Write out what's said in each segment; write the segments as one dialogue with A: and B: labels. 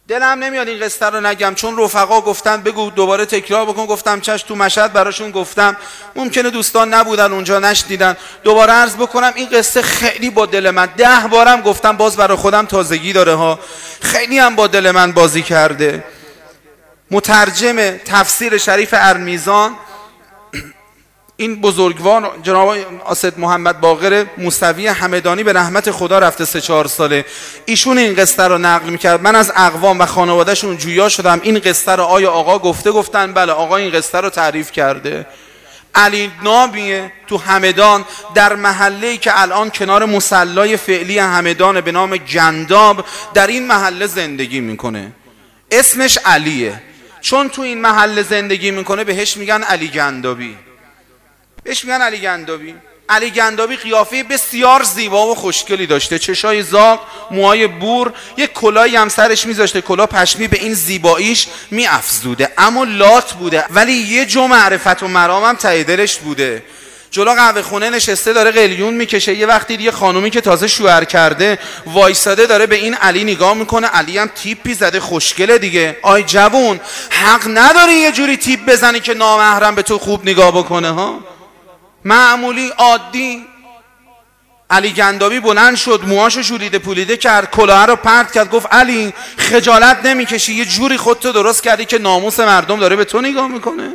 A: دلم نمیاد این قصه رو نگم، چون رفقا گفتن بگو دوباره تکرار بکن. گفتم چش. تو مشهد براشون گفتم، ممکنه دوستان نبودن اونجا نشنیدن، دوباره عرض بکنم. این قصه خیلی با دل من، 10 بارم گفتم، باز برای خودم تازگی داره ها، خیلی هم با دل من بازی کرده. مترجم تفسیر شریف ارمیزان، این بزرگوار جناب اسد محمد باقر موسوی همدانی به رحمت خدا رفته 3-4 ساله، ایشون این قصه رو نقل میکرد. من از اقوام و خانوادهشون جویا شدم. این قصه رو آیا آقا گفتن؟ بله آقا این قصه رو تعریف کرده. علی نامیه تو همدان، در محله‌ای که الان کنار مصلای فعلی همدان به نام گنداب، در این محله زندگی میکنه. اسمش علیه، چون تو این محله زندگی میکنه بهش میگن علی گندابی. بهش میگن علی گندابی. علی گندابی قیافه بسیار زیبا و خوشگلی داشته، چشای زاغ، موهای بور، یک کلاهی هم سرش میذاشته، کلاه پشمی به این زیباییش میافزوده. اما لات بوده، ولی یه جو معرفت و مرام هم ته دلش بوده. جلو قهوه خونه نشسته داره قلیون میکشه. یه وقتی دیگه خانومی که تازه شوهر کرده وایساده داره به این علی نگاه میکنه. علی هم تیپی زده، خوشگله دیگه. آی جوون، حق نداری یه جوری تیپ بزنی که نامحرم به تو خوب نگاه بکنه ها. معمولی عادی. علی گندابی بلند شد، موهاشو جولیده پولیده کرد، کلاه رو پرت کرد، گفت علی خجالت نمیکشی؟ یه جوری خودتو درست کردی که ناموس مردم داره به تو نگاه میکنه.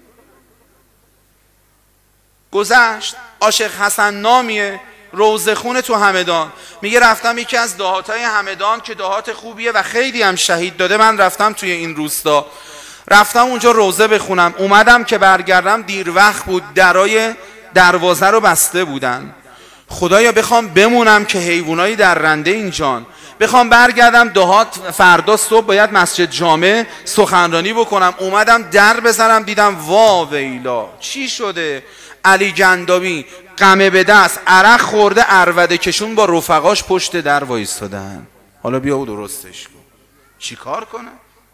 A: گذشت. عاشق حسن نامیه، روضه‌خون تو همدان، میگه رفتم یکی از دهاتای همدان که دهات خوبیه و خیلی هم شهید داده، من رفتم توی این روستا، رفتم اونجا روضه بخونم. اومدم که برگردم دیر وقت بود، درای دروازه رو بسته بودن. خدایا بخوام بمونم که حیوانای درنده اینجان، بخوام برگردم دهات، فردا صبح باید مسجد جامع سخنرانی بکنم. اومدم در بزنم، دیدم وا ویلا چی شده. علی گندابی قمه به دست، عرق خورده، عربده کشون با رفقاش پشت در وایستادن. حالا بیا و درستش کن. چی کار کنه؟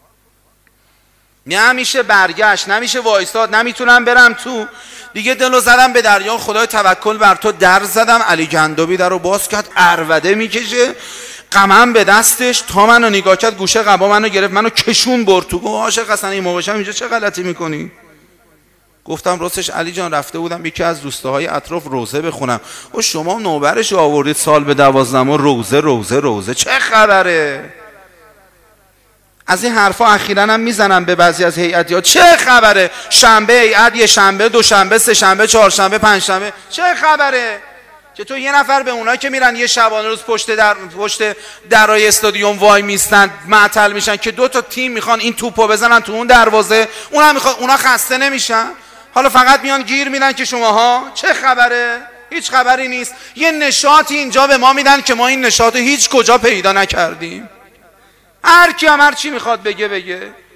A: نمیشه برگشت، نمیشه وایستاد، نمیتونم برم تو. دیگه دلو زدم به دریا، خدای توکل بر تو. در زدم، علی گندابی در رو باز کرد، عربده میکشه، قمم به دستش، تا منو نگاه کرد، گوشه قبا منو گرفت، منو کشون برد تو. گفت عاشق حسن این موقعش اینجا چه غلطی میکنی؟ گفتم راستش علی جان رفته بودم یکی از دوستاهای اطراف روضه بخونم. و شما نوبرش آوردید سال به 12 روضه روضه روضه، چه خبره؟ از این حرفا اخیراً هم میزنم به بعضی از هیئتی‌ها، چه خبره؟ شنبه هیئت، یه شنبه، دوشنبه، سه شنبه، چهارشنبه، پنجشنبه، چه خبره؟ که تو یه نفر به اونایی که میرن یه شبانه روز پشت درای استادیوم وای میستن معطل میشن که 2 تا تیم میخوان این توپو بزنن تو اون دروازه، اونم میخواد، اونا خسته نمیشن؟ حالا فقط میان گیر میدن که شماها چه خبره؟ هیچ خبری نیست. یه نشاطی اینجا به ما میدن که ما این نشاطو هیچ کجا پیدا نکردیم. هر کی هم هر چی میخواد بگه.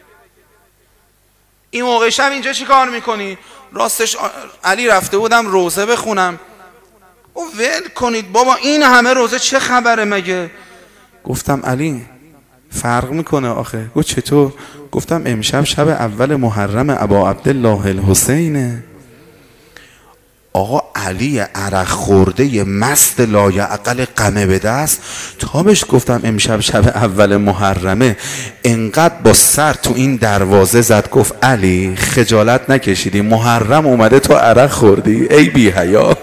A: این موقع شب اینجا چی کار میکنی؟ راستش علی رفته بودم روضه بخونم. او ول کنید بابا، این همه روضه چه خبره مگه؟ گفتم علی فرق میکنه آخه. گفت چطور؟ گفتم امشب شب اول محرم ابا عبدالله الحسینه. آقا علی عرق خورده مست لایعقل قمه به دست، تا بهش گفتم امشب شب اول محرمه، انقدر با سر تو این دروازه زد، گفت علی خجالت نکشیدی؟ محرم اومده تو عرق خوردی؟ ای بی حیا.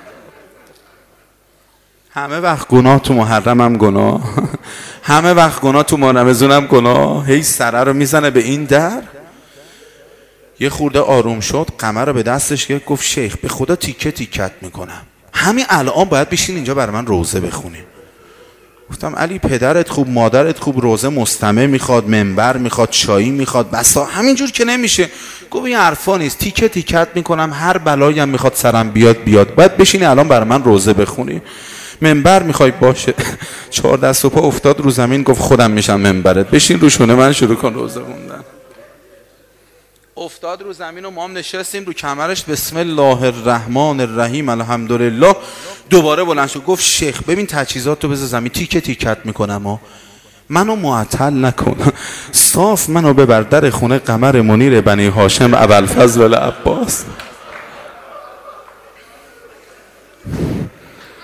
A: همه وقت گناه تو محرم هم گناه، همه وقت گناه تو ماه رمضان هم گناه. هی سره رو میزنه به این در. یه خورده آروم شد، قمر رو به دستش گرفت، گفت شیخ به خدا تیکه تیکت میکنم، همین الان باید بشین اینجا برای من روضه بخونی. گفتم علی پدرت خوب، مادرت خوب، روضه مستمع میخواد، منبر میخواد، چایی میخواد، بسا همینجور که نمیشه. گفت این حرفا نیست، تیکه تیکت میکنم، هر بلایی هم میخواد سرم بیاد، باید بشینی الان برای من روضه بخونی. منبر میخوای؟ باشه. 4 دست و پا افتاد رو زمین، گفت خودم میشم منبرت، بشین روشونه من شروع کن روضه خوندن. افتاد رو زمین و ما هم نشستیم رو کمرش، بسم الله الرحمن الرحیم الحمدلله. دوباره بلند شد گفت شیخ ببین تجهیزاتو بذار زمین، تیکه تیکت میکنم، منو معطل نکن، صاف منو ببر در خونه قمر منیر بنی هاشم ابوالفضل عباس.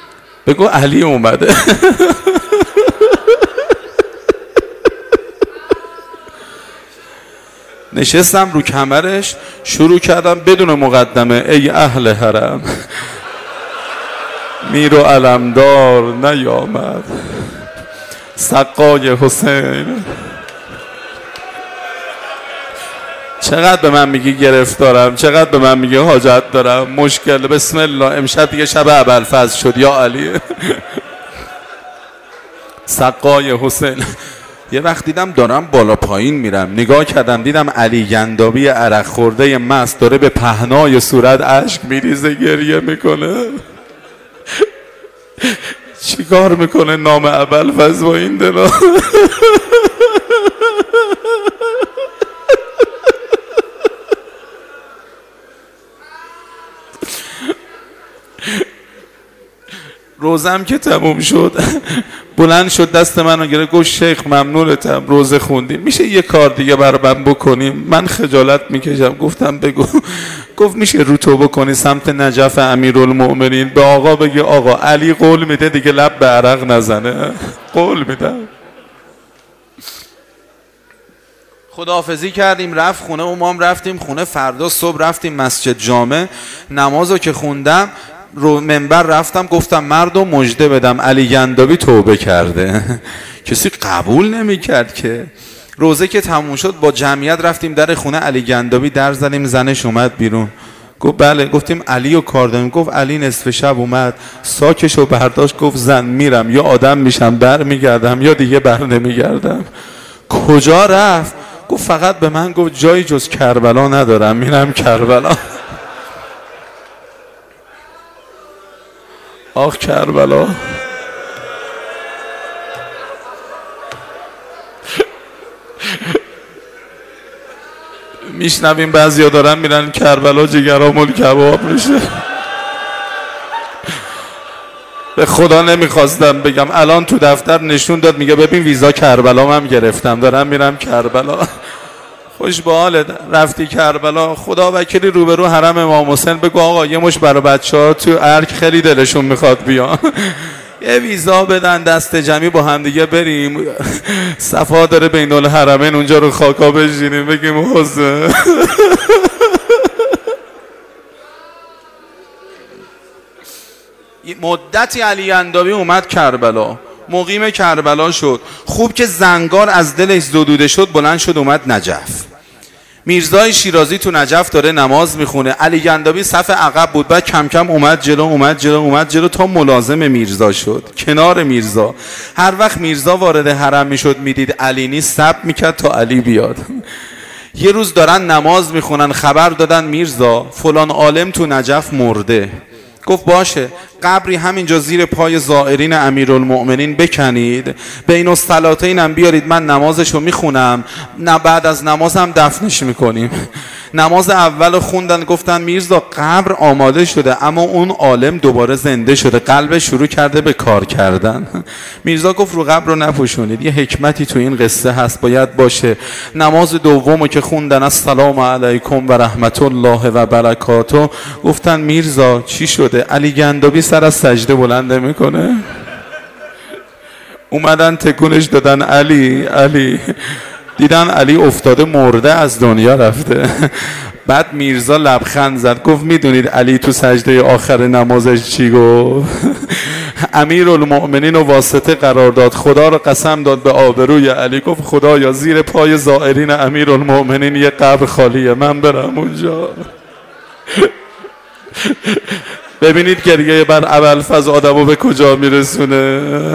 A: بگو علی اومده. نشستم رو کمرش، شروع کردم بدون مقدمه: ای اهل حرم، میر و علمدار نیامد، سقای حسین. چقدر به من میگی گرفتارم، چقدر به من میگی حاجت دارم، مشکل. بسم الله، امشب دیگه شب ابوالفضل شد یا علی. سقای حسین. یه وقت دیدم دارم بالا پایین میرم، نگاه کردم دیدم علی گندابی عرق خورده مست داره به پهنای صورت اشک میریزه، گریه میکنه. چیکار میکنه نام ابوالفضل با این دلا؟ روزم که تموم شد بلند شد دست منو گرفت گفت شیخ ممنونتم، روزه خوندیم، میشه یه کار دیگه برای من بکنیم؟ من خجالت میکشم. گفتم بگو. گفت میشه رو تو بکنی سمت نجف امیرالمؤمنین، به آقا بگی آقا علی قول میده دیگه لب به عرق نزنه، قول میدم. خداحافظی کردیم، رفت خونه، ما هم رفتیم خونه. فردا صبح رفتیم مسجد جامع، نمازو که خوندم رو منبر رفتم گفتم مردم مژده بدم علی گندابی توبه کرده. کسی قبول نمیکرد که. روزه که تموم شد با جمعیت رفتیم در خونه علی گندابی، در زدیم، زنش اومد بیرون. گفت بله. گفتیم علی رو کار داریم. گفت علی نصف شب اومد، ساکشو برداشت، گفت زن میرم، یا آدم میشم بر میگردم یا دیگه بر نمیگردم. کجا رفت؟ گفت فقط به من گفت جایی جز کربلا ندارم، میرم کربلا. آخ کربلا. میشنویم بعضیا دارن میرن کربلا، جگرامون کباب میشه. به خدا نمیخواستم بگم، الان تو دفتر نشون داد میگه ببین ویزا کربلا هم گرفتم، دارم میرم کربلا. خوش به حالت، رفتی کربلا؟ خدا وکیلی روبرو حرم امام حسین بگو آقا یه مش برای بچه‌ها تو ارک خیلی دلشون میخواد بیان، یه ویزا بدن دست جمعی با هم دیگه بریم صفا داره بین الحرمین، اونجا رو خاکا بشینیم بگیم حسین. مدتی علی گندابی اومد کربلا، مقیم کربلا شد. خوب که زنگار از دلش زدوده شد، بلند شد اومد نجف. میرزای شیرازی تو نجف داره نماز میخونه، علی گندابی صف عقب بود، بعد کم کم اومد جلو تا ملازم میرزا شد، کنار میرزا. هر وقت میرزا وارد حرم میشد میدید علی نیست، صبر میکرد تا علی بیاد. یه روز دارن نماز میخونن، خبر دادن میرزا فلان عالم تو نجف مرده. گفت باشه، قبری همینجا زیر پای زائرین امیرالمؤمنین بکنید، بین الصلاتین هم بیارید، من نمازشو میخونم، نه بعد از نماز هم دفنش میکنیم. نماز اول خوندن، گفتن میرزا قبر آماده شده اما اون عالم دوباره زنده شده، قلبش شروع کرده به کار کردن. میرزا گفت رو قبر رو نپوشونید، یه حکمتی تو این قصه هست باید باشه. نماز دومو که خوندن السلام علیکم و رحمت الله و برکاته، گفتن میرزا چی شده؟ علی گندابی سر از سجده بلند میکنه. اومدن تکونش دادن علی، دیدن علی افتاده مرده از دنیا رفته. بعد میرزا لبخند زد گفت میدونید علی تو سجده آخر نمازش چی گفت؟ امیرالمؤمنین و واسطه قرار داد، خدا رو قسم داد به آبروی علی، گفت خدایا زیر پای زائرین امیرالمؤمنین یه قبر خالیه، من برم اونجا. ببینید گریه بر ابوالفضل آدمو به کجا میرسونه.